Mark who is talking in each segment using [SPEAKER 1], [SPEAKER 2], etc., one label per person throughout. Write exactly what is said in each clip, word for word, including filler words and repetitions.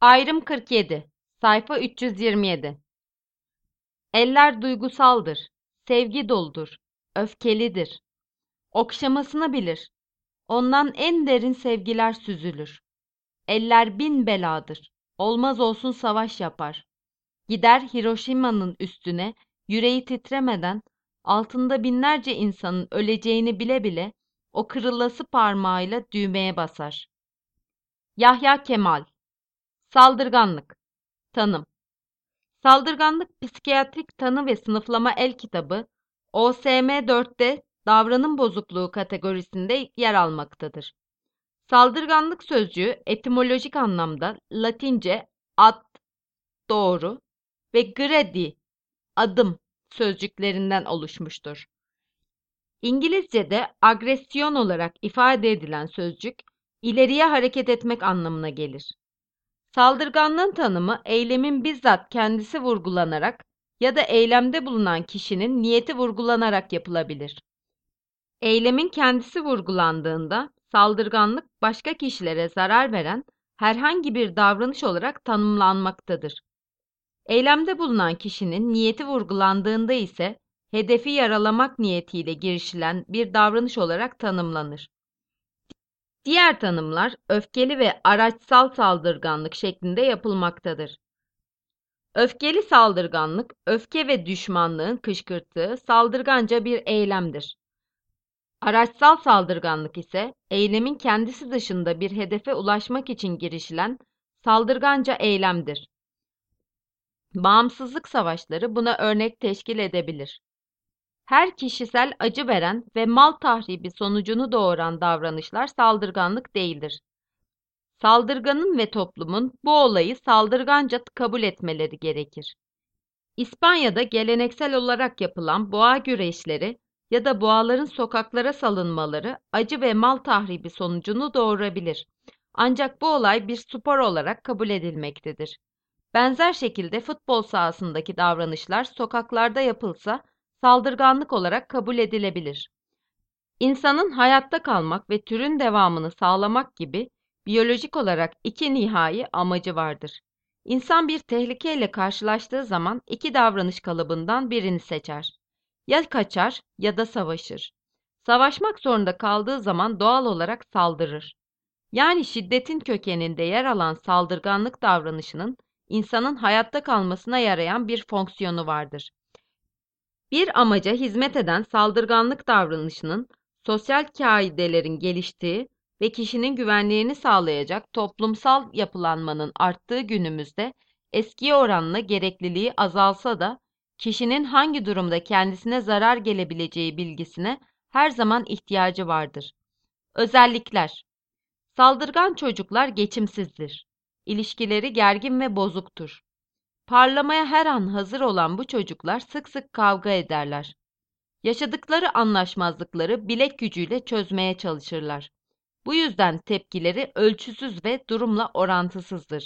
[SPEAKER 1] Ayrım kırk yedi. Sayfa üç yüz yirmi yedi. Eller duygusaldır, sevgi doludur, öfkelidir. Okşamasını bilir. Ondan en derin sevgiler süzülür. Eller bin beladır. Olmaz olsun savaş yapar. Gider Hiroşima'nın üstüne, yüreği titremeden, altında binlerce insanın öleceğini bile bile, o kırılası parmağıyla düğmeye basar. Yahya Kemal. Saldırganlık. Tanım. Saldırganlık Psikiyatrik Tanı ve Sınıflama El Kitabı, O S M dörtte davranım bozukluğu kategorisinde yer almaktadır. Saldırganlık sözcüğü etimolojik anlamda Latince ad, doğru ve gradi, adım sözcüklerinden oluşmuştur. İngilizce'de agresyon olarak ifade edilen sözcük, ileriye hareket etmek anlamına gelir. Saldırganlığın tanımı, eylemin bizzat kendisi vurgulanarak ya da eylemde bulunan kişinin niyeti vurgulanarak yapılabilir. Eylemin kendisi vurgulandığında, saldırganlık başka kişilere zarar veren herhangi bir davranış olarak tanımlanmaktadır. Eylemde bulunan kişinin niyeti vurgulandığında ise, hedefi yaralamak niyetiyle girişilen bir davranış olarak tanımlanır. Diğer tanımlar öfkeli ve araçsal saldırganlık şeklinde yapılmaktadır. Öfkeli saldırganlık, öfke ve düşmanlığın kışkırttığı saldırganca bir eylemdir. Araçsal saldırganlık ise eylemin kendisi dışında bir hedefe ulaşmak için girişilen saldırganca eylemdir. Bağımsızlık savaşları buna örnek teşkil edebilir. Her kişisel acı veren ve mal tahribi sonucunu doğuran davranışlar saldırganlık değildir. Saldırganın ve toplumun bu olayı saldırganca kabul etmeleri gerekir. İspanya'da geleneksel olarak yapılan boğa güreşleri ya da boğaların sokaklara salınmaları acı ve mal tahribi sonucunu doğurabilir. Ancak bu olay bir spor olarak kabul edilmektedir. Benzer şekilde futbol sahasındaki davranışlar sokaklarda yapılsa saldırganlık olarak kabul edilebilir. İnsanın hayatta kalmak ve türün devamını sağlamak gibi biyolojik olarak iki nihai amacı vardır. İnsan bir tehlikeyle karşılaştığı zaman iki davranış kalıbından birini seçer. Ya kaçar ya da savaşır. Savaşmak zorunda kaldığı zaman doğal olarak saldırır. Yani şiddetin kökeninde yer alan saldırganlık davranışının insanın hayatta kalmasına yarayan bir fonksiyonu vardır. Bir amaca hizmet eden saldırganlık davranışının sosyal kaidelerin geliştiği ve kişinin güvenliğini sağlayacak toplumsal yapılanmanın arttığı günümüzde eskiye oranla gerekliliği azalsa da kişinin hangi durumda kendisine zarar gelebileceği bilgisine her zaman ihtiyacı vardır. Özellikler: saldırgan çocuklar geçimsizdir. İlişkileri gergin ve bozuktur. Parlamaya her an hazır olan bu çocuklar sık sık kavga ederler. Yaşadıkları anlaşmazlıkları bilek gücüyle çözmeye çalışırlar. Bu yüzden tepkileri ölçüsüz ve durumla orantısızdır.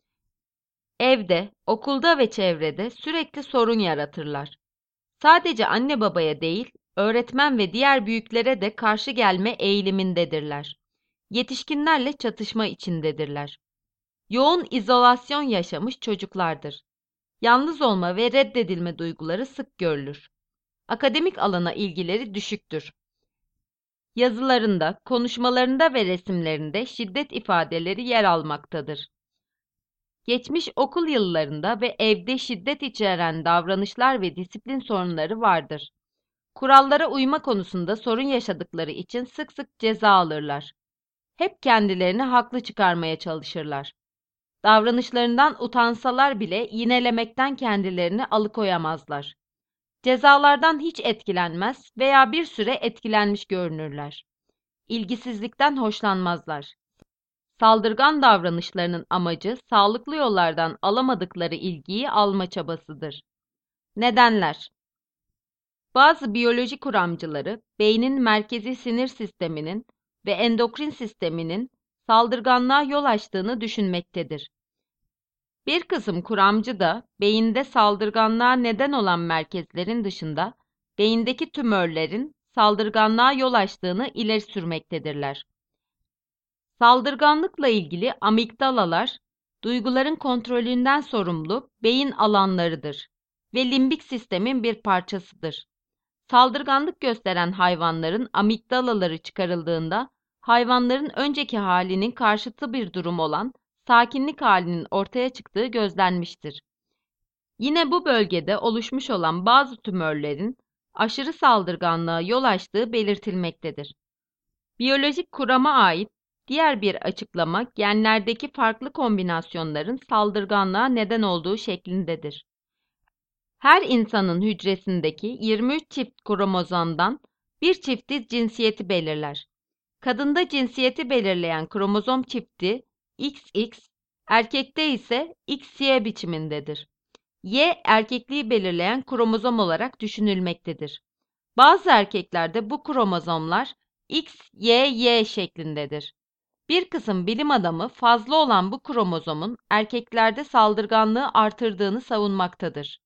[SPEAKER 1] Evde, okulda ve çevrede sürekli sorun yaratırlar. Sadece anne babaya değil, öğretmen ve diğer büyüklere de karşı gelme eğilimindedirler. Yetişkinlerle çatışma içindedirler. Yoğun izolasyon yaşamış çocuklardır. Yalnız olma ve reddedilme duyguları sık görülür. Akademik alana ilgileri düşüktür. Yazılarında, konuşmalarında ve resimlerinde şiddet ifadeleri yer almaktadır. Geçmiş okul yıllarında ve evde şiddet içeren davranışlar ve disiplin sorunları vardır. Kurallara uyma konusunda sorun yaşadıkları için sık sık ceza alırlar. Hep kendilerini haklı çıkarmaya çalışırlar. Davranışlarından utansalar bile yinelemekten kendilerini alıkoyamazlar. Cezalardan hiç etkilenmez veya bir süre etkilenmiş görünürler. İlgisizlikten hoşlanmazlar. Saldırgan davranışlarının amacı sağlıklı yollardan alamadıkları ilgiyi alma çabasıdır. Nedenler: bazı biyoloji kuramcıları beynin merkezi sinir sisteminin ve endokrin sisteminin saldırganlığa yol açtığını düşünmektedir. Bir kısım kuramcı da beyinde saldırganlığa neden olan merkezlerin dışında beyindeki tümörlerin saldırganlığa yol açtığını ileri sürmektedirler. Saldırganlıkla ilgili amigdalalar duyguların kontrolünden sorumlu beyin alanlarıdır ve limbik sistemin bir parçasıdır. Saldırganlık gösteren hayvanların amigdalaları çıkarıldığında, hayvanların önceki halinin karşıtı bir durum olan sakinlik halinin ortaya çıktığı gözlenmiştir. Yine bu bölgede oluşmuş olan bazı tümörlerin aşırı saldırganlığa yol açtığı belirtilmektedir. Biyolojik kurama ait diğer bir açıklama genlerdeki farklı kombinasyonların saldırganlığa neden olduğu şeklindedir. Her insanın hücresindeki yirmi üç çift kromozomdan bir çifti cinsiyeti belirler. Kadında cinsiyeti belirleyen kromozom çifti X X, erkekte ise X Y biçimindedir. Y erkekliği belirleyen kromozom olarak düşünülmektedir. Bazı erkeklerde bu kromozomlar X Y Y şeklindedir. Bir kısım bilim adamı fazla olan bu kromozomun erkeklerde saldırganlığı artırdığını savunmaktadır.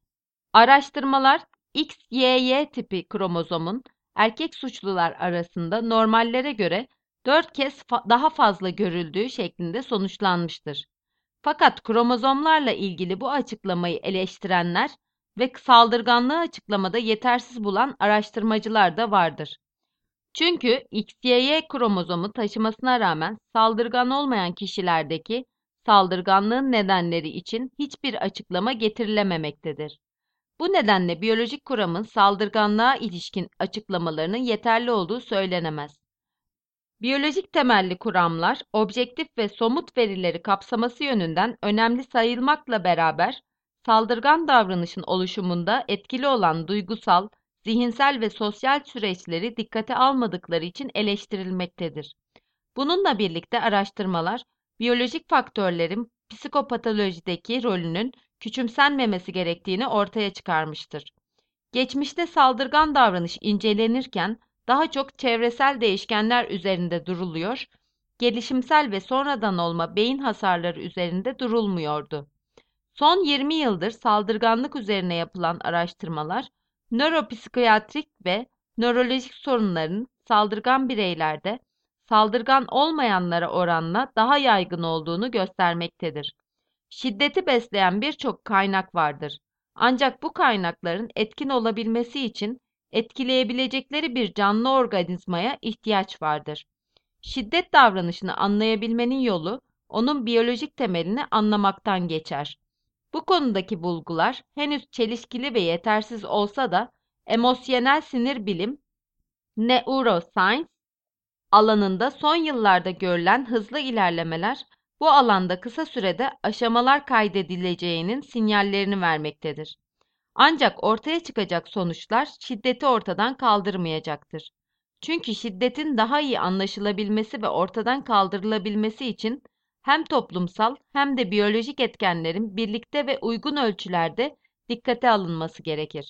[SPEAKER 1] Araştırmalar X Y Y tipi kromozomun erkek suçlular arasında normallere göre dört kez fa- daha fazla görüldüğü şeklinde sonuçlanmıştır. Fakat kromozomlarla ilgili bu açıklamayı eleştirenler ve saldırganlığı açıklamada yetersiz bulan araştırmacılar da vardır. Çünkü X Y Y kromozomu taşımasına rağmen saldırgan olmayan kişilerdeki saldırganlığın nedenleri için hiçbir açıklama getirilememektedir. Bu nedenle biyolojik kuramın saldırganlığa ilişkin açıklamalarının yeterli olduğu söylenemez. Biyolojik temelli kuramlar, objektif ve somut verileri kapsaması yönünden önemli sayılmakla beraber, saldırgan davranışın oluşumunda etkili olan duygusal, zihinsel ve sosyal süreçleri dikkate almadıkları için eleştirilmektedir. Bununla birlikte araştırmalar, biyolojik faktörlerin psikopatolojideki rolünün küçümsenmemesi gerektiğini ortaya çıkarmıştır. Geçmişte saldırgan davranış incelenirken daha çok çevresel değişkenler üzerinde duruluyor, gelişimsel ve sonradan olma beyin hasarları üzerinde durulmuyordu. Son yirmi yıldır saldırganlık üzerine yapılan araştırmalar, nöropsikiyatrik ve nörolojik sorunların saldırgan bireylerde saldırgan olmayanlara oranla daha yaygın olduğunu göstermektedir. Şiddeti besleyen birçok kaynak vardır. Ancak bu kaynakların etkin olabilmesi için etkileyebilecekleri bir canlı organizmaya ihtiyaç vardır. Şiddet davranışını anlayabilmenin yolu, onun biyolojik temelini anlamaktan geçer. Bu konudaki bulgular henüz çelişkili ve yetersiz olsa da emosyonel sinir bilim, neuroscience alanında son yıllarda görülen hızlı ilerlemeler bu alanda kısa sürede aşamalar kaydedileceğinin sinyallerini vermektedir. Ancak ortaya çıkacak sonuçlar şiddeti ortadan kaldırmayacaktır. Çünkü şiddetin daha iyi anlaşılabilmesi ve ortadan kaldırılabilmesi için hem toplumsal hem de biyolojik etkenlerin birlikte ve uygun ölçülerde dikkate alınması gerekir.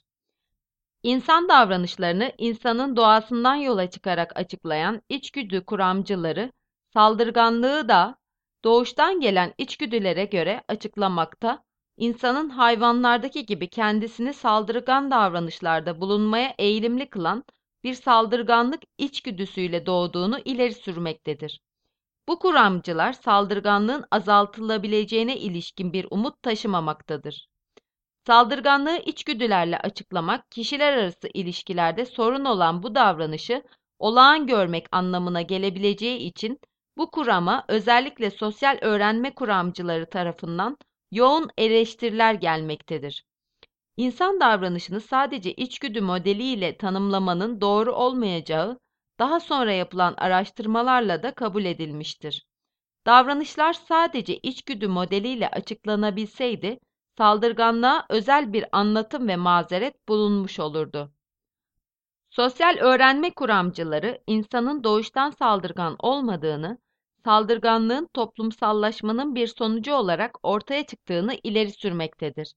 [SPEAKER 1] İnsan davranışlarını insanın doğasından yola çıkarak açıklayan içgüdü kuramcıları, saldırganlığı da doğuştan gelen içgüdülere göre açıklamakta, insanın hayvanlardaki gibi kendisini saldırgan davranışlarda bulunmaya eğilimli kılan bir saldırganlık içgüdüsüyle doğduğunu ileri sürmektedir. Bu kuramcılar saldırganlığın azaltılabileceğine ilişkin bir umut taşımamaktadır. Saldırganlığı içgüdülerle açıklamak, kişiler arası ilişkilerde sorun olan bu davranışı olağan görmek anlamına gelebileceği için bu kurama özellikle sosyal öğrenme kuramcıları tarafından yoğun eleştiriler gelmektedir. İnsan davranışını sadece içgüdü modeliyle tanımlamanın doğru olmayacağı, daha sonra yapılan araştırmalarla da kabul edilmiştir. Davranışlar sadece içgüdü modeliyle açıklanabilseydi, saldırganlığa özel bir anlatım ve mazeret bulunmuş olurdu. Sosyal öğrenme kuramcıları, insanın doğuştan saldırgan olmadığını, saldırganlığın toplumsallaşmanın bir sonucu olarak ortaya çıktığını ileri sürmektedir.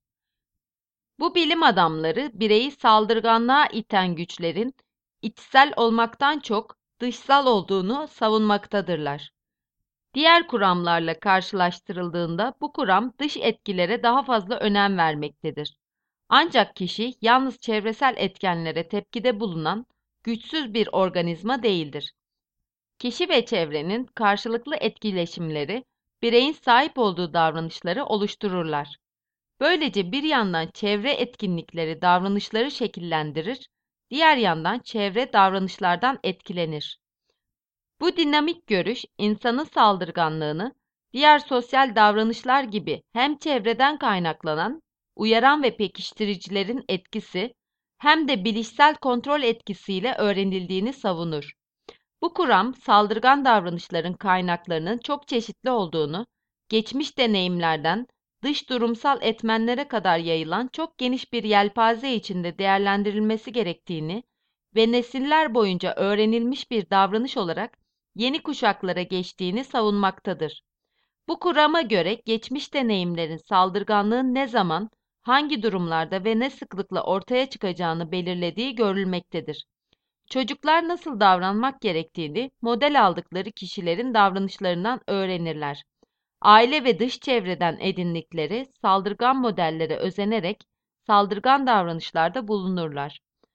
[SPEAKER 1] Bu bilim adamları, bireyi saldırganlığa iten güçlerin içsel olmaktan çok dışsal olduğunu savunmaktadırlar. Diğer kuramlarla karşılaştırıldığında bu kuram dış etkilere daha fazla önem vermektedir. Ancak kişi yalnız çevresel etkenlere tepkide bulunan güçsüz bir organizma değildir. Kişi ve çevrenin karşılıklı etkileşimleri bireyin sahip olduğu davranışları oluştururlar. Böylece bir yandan çevre etkinlikleri davranışları şekillendirir, diğer yandan çevre davranışlardan etkilenir. Bu dinamik görüş, insanın saldırganlığını, diğer sosyal davranışlar gibi hem çevreden kaynaklanan, uyaran ve pekiştiricilerin etkisi, hem de bilişsel kontrol etkisiyle öğrenildiğini savunur. Bu kuram, saldırgan davranışların kaynaklarının çok çeşitli olduğunu, geçmiş deneyimlerden dış durumsal etmenlere kadar yayılan çok geniş bir yelpaze içinde değerlendirilmesi gerektiğini ve nesiller boyunca öğrenilmiş bir davranış olarak yeni kuşaklara geçtiğini savunmaktadır. Bu kurama göre geçmiş deneyimlerin saldırganlığın ne zaman, hangi durumlarda ve ne sıklıkla ortaya çıkacağını belirlediği görülmektedir. Çocuklar nasıl davranmak gerektiğini model aldıkları kişilerin davranışlarından öğrenirler. Aile ve dış çevreden edindikleri saldırgan modellere özenerek saldırgan davranışlarda bulunurlar.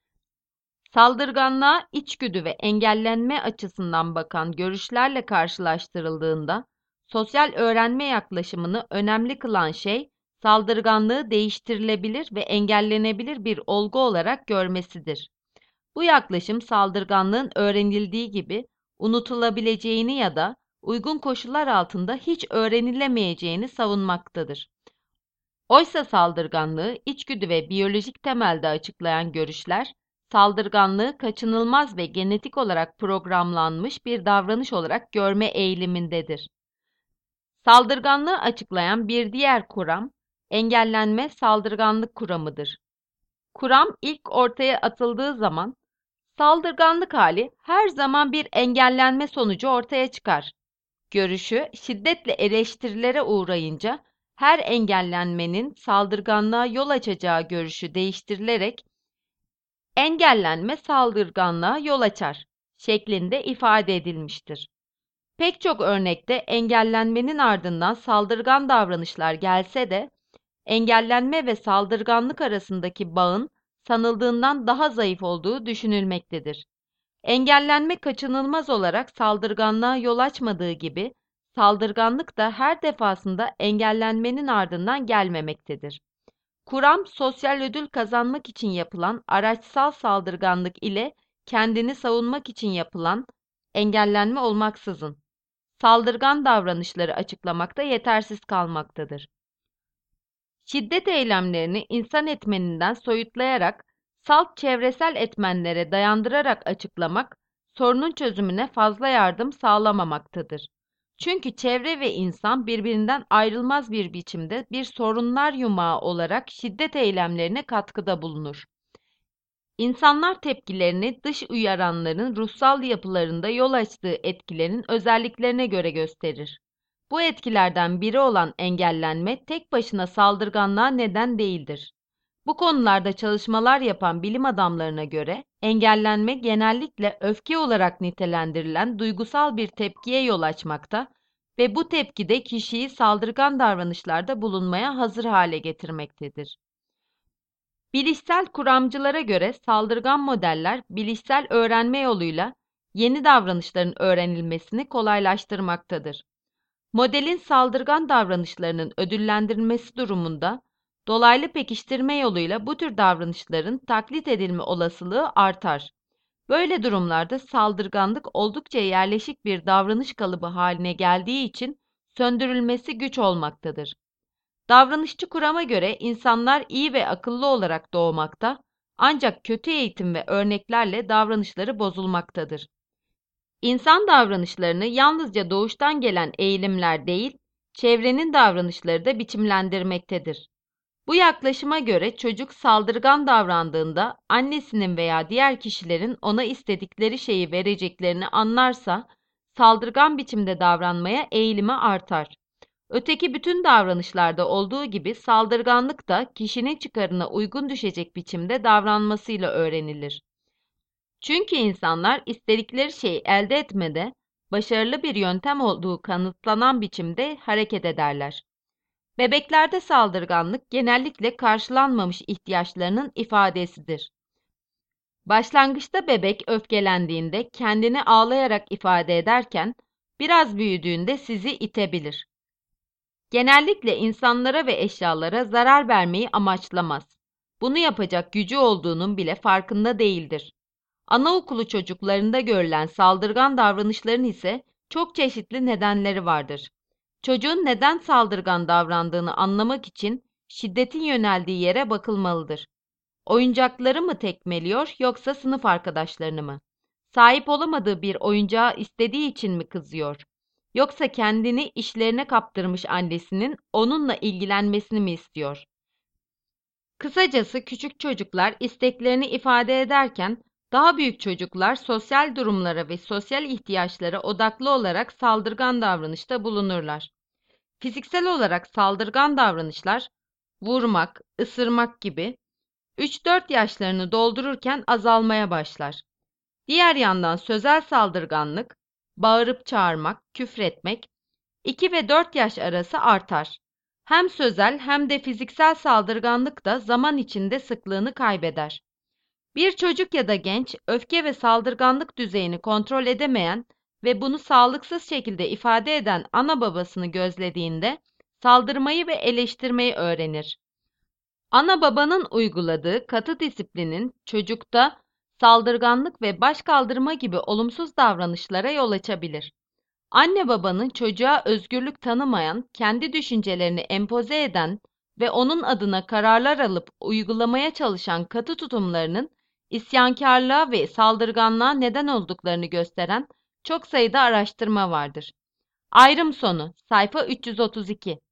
[SPEAKER 1] Saldırganlığa içgüdü ve engellenme açısından bakan görüşlerle karşılaştırıldığında, sosyal öğrenme yaklaşımını önemli kılan şey, saldırganlığı değiştirilebilir ve engellenebilir bir olgu olarak görmesidir. Bu yaklaşım saldırganlığın öğrenildiği gibi unutulabileceğini ya da uygun koşullar altında hiç öğrenilemeyeceğini savunmaktadır. Oysa saldırganlığı içgüdü ve biyolojik temelde açıklayan görüşler, saldırganlığı kaçınılmaz ve genetik olarak programlanmış bir davranış olarak görme eğilimindedir. Saldırganlığı açıklayan bir diğer kuram, engellenme saldırganlık kuramıdır. Kuram ilk ortaya atıldığı zaman, saldırganlık hali her zaman bir engellenme sonucu ortaya çıkar görüşü şiddetle eleştirilere uğrayınca her engellenmenin saldırganlığa yol açacağı görüşü değiştirilerek engellenme saldırganlığa yol açar şeklinde ifade edilmiştir. Pek çok örnekte engellenmenin ardından saldırgan davranışlar gelse de engellenme ve saldırganlık arasındaki bağın sanıldığından daha zayıf olduğu düşünülmektedir. Engellenme kaçınılmaz olarak saldırganlığa yol açmadığı gibi, saldırganlık da her defasında engellenmenin ardından gelmemektedir. Kuram, sosyal ödül kazanmak için yapılan araçsal saldırganlık ile kendini savunmak için yapılan engellenme olmaksızın, saldırgan davranışları açıklamakta yetersiz kalmaktadır. Şiddet eylemlerini insan etmeninden soyutlayarak, salt çevresel etmenlere dayandırarak açıklamak, sorunun çözümüne fazla yardım sağlamamaktadır. Çünkü çevre ve insan birbirinden ayrılmaz bir biçimde bir sorunlar yumağı olarak şiddet eylemlerine katkıda bulunur. İnsanlar tepkilerini dış uyaranların ruhsal yapılarında yol açtığı etkilerin özelliklerine göre gösterir. Bu etkilerden biri olan engellenme tek başına saldırganlığa neden değildir. Bu konularda çalışmalar yapan bilim adamlarına göre engellenme genellikle öfke olarak nitelendirilen duygusal bir tepkiye yol açmakta ve bu tepki de kişiyi saldırgan davranışlarda bulunmaya hazır hale getirmektedir. Bilişsel kuramcılara göre saldırgan modeller bilişsel öğrenme yoluyla yeni davranışların öğrenilmesini kolaylaştırmaktadır. Modelin saldırgan davranışlarının ödüllendirilmesi durumunda dolaylı pekiştirme yoluyla bu tür davranışların taklit edilme olasılığı artar. Böyle durumlarda saldırganlık oldukça yerleşik bir davranış kalıbı haline geldiği için söndürülmesi güç olmaktadır. Davranışçı kurama göre insanlar iyi ve akıllı olarak doğmakta, ancak kötü eğitim ve örneklerle davranışları bozulmaktadır. İnsan davranışlarını yalnızca doğuştan gelen eğilimler değil, çevrenin davranışları da biçimlendirmektedir. Bu yaklaşıma göre çocuk saldırgan davrandığında annesinin veya diğer kişilerin ona istedikleri şeyi vereceklerini anlarsa, saldırgan biçimde davranmaya eğilimi artar. Öteki bütün davranışlarda olduğu gibi saldırganlık da kişinin çıkarına uygun düşecek biçimde davranmasıyla öğrenilir. Çünkü insanlar istedikleri şeyi elde etmede başarılı bir yöntem olduğu kanıtlanan biçimde hareket ederler. Bebeklerde saldırganlık genellikle karşılanmamış ihtiyaçlarının ifadesidir. Başlangıçta bebek öfkelendiğinde kendini ağlayarak ifade ederken biraz büyüdüğünde sizi itebilir. Genellikle insanlara ve eşyalara zarar vermeyi amaçlamaz. Bunu yapacak gücü olduğunun bile farkında değildir. Anaokulu çocuklarında görülen saldırgan davranışların ise çok çeşitli nedenleri vardır. Çocuğun neden saldırgan davrandığını anlamak için şiddetin yöneldiği yere bakılmalıdır. Oyuncakları mı tekmeliyor yoksa sınıf arkadaşlarını mı? Sahip olamadığı bir oyuncağı istediği için mi kızıyor? Yoksa kendini işlerine kaptırmış annesinin onunla ilgilenmesini mi istiyor? Kısacası küçük çocuklar isteklerini ifade ederken daha büyük çocuklar sosyal durumlara ve sosyal ihtiyaçlara odaklı olarak saldırgan davranışta bulunurlar. Fiziksel olarak saldırgan davranışlar, vurmak, ısırmak gibi üç dört yaşlarını doldururken azalmaya başlar. Diğer yandan sözel saldırganlık, bağırıp çağırmak, küfretmek iki ve dört yaş arası artar. Hem sözel hem de fiziksel saldırganlık da zaman içinde sıklığını kaybeder. Bir çocuk ya da genç öfke ve saldırganlık düzeyini kontrol edemeyen ve bunu sağlıksız şekilde ifade eden ana babasını gözlediğinde saldırmayı ve eleştirmeyi öğrenir. Ana babanın uyguladığı katı disiplinin çocukta saldırganlık ve başkaldırma gibi olumsuz davranışlara yol açabilir. Anne babanın çocuğa özgürlük tanımayan, kendi düşüncelerini empoze eden ve onun adına kararlar alıp uygulamaya çalışan katı tutumlarının isyankarlığa ve saldırganlığa neden olduklarını gösteren çok sayıda araştırma vardır. Ayrım sonu, sayfa üç yüz otuz iki.